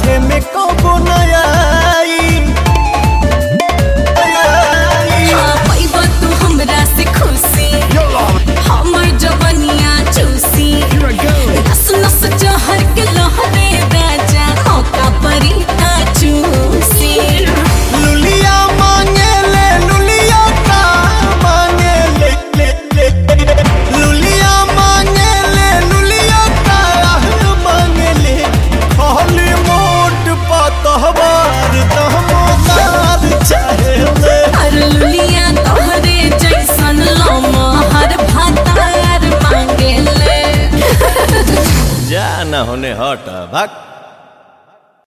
राहे में कबो नया तू हमरा से खुशी हमर जवनिया चूसी नस नस जहर के लहरे राजा मौका परी ता चूसी लुलिया मांगे ले लुलिया का मांगे ले लुलिया मांगे ले लुलिया का मांगे ले खाली मोट पतहवार तहमदार चाहे ले अरे लुलिया तोहरे जैसन लम्हा हर भातार मांगे ले जा न होने हट भाग।